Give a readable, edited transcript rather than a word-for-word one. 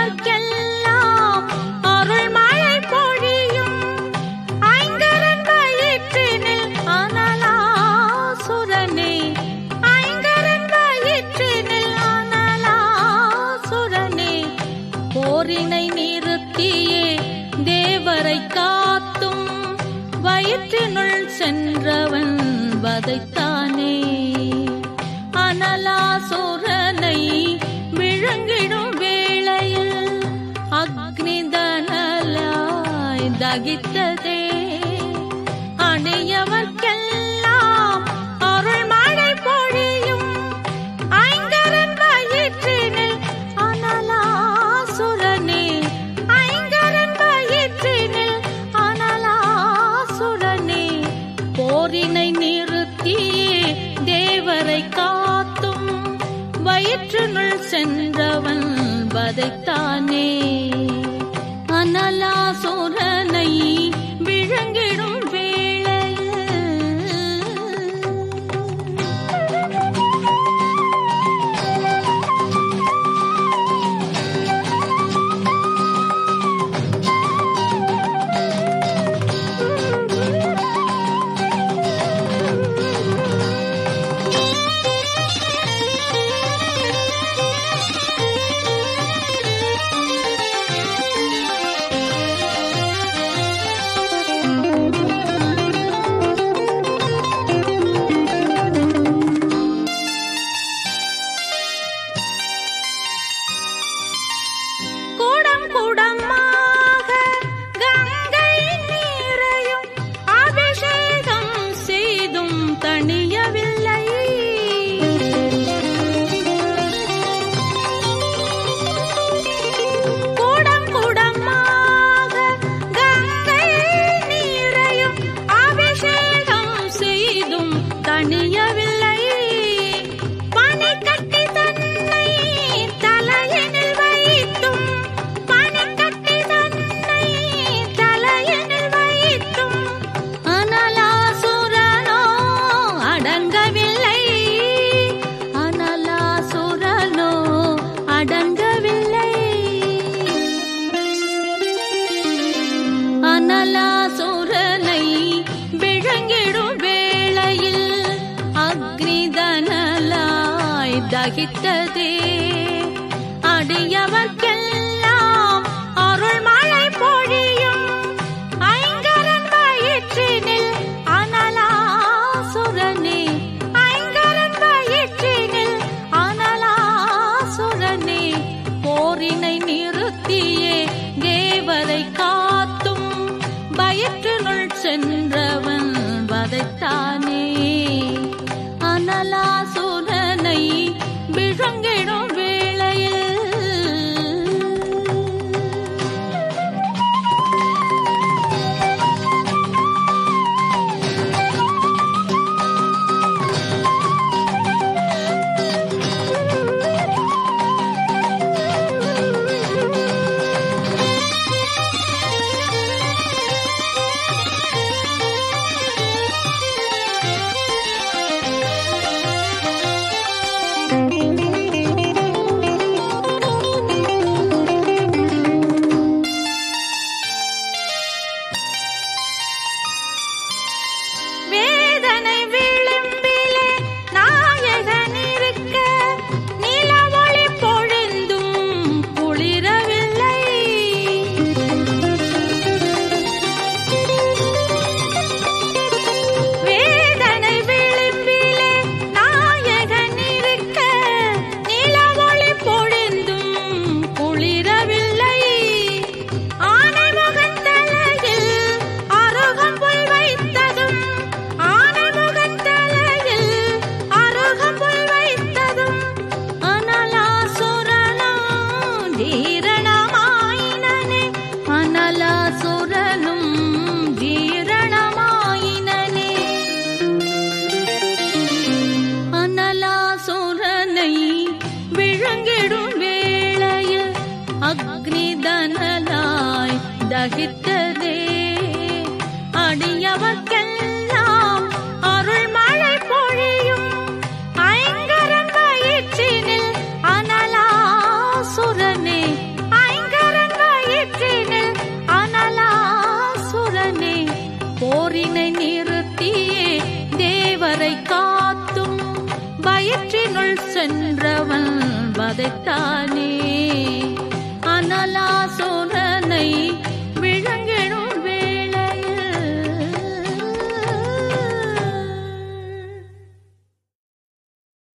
அடியவர்க்கெல்லாம் அருள் மழை பொழியும் ஐங்கரன் வயிற்றினில் அனலாசுரனே ஐங்கரன் வயிற்றினில் அனலாசுரனே போரினை நிறுத்தியே தேவரை காத்தும் வயிற்றினுள் சென்றவன் வதைத்தானே அனலாசுரனை விழுங்கிடும் வேளையில் அக்னிதனலாய் தகித்ததே அடியவர்க்கெல்லாம் அருள் மழை பொழியும் ஐங்கரன் வயிற்றினில் அனலாசுரனே ஐங்கரன் வயிற்றினில் அனலாசுரனே போரினை நிறுத்தியே தேவரை காத்தும் வயிற்றினுள் சென்றவன் வதைத்தானே அனலாசுரனை விழுங்கிடும் அனலாசுரனை விழுங்கிடும் வேளையில் அக்னிதனலாய் தகித்ததே அடியவர்க்கெல்லாம் அருள் மழை பொழியும் ஐங்கரன் வயிற்றினில் அனலாசுரனே ஐங்கரன் வயிற்றினில் அனலாசுரனே போரினை நிறுத்தியே தேவரை காத்தும் வயிற்றினுள் சென்றவன் வதைத்தானே அனலாசுரனை விழுங்கிடும் வேளையில் அக்னிதனலாய் தகித்ததே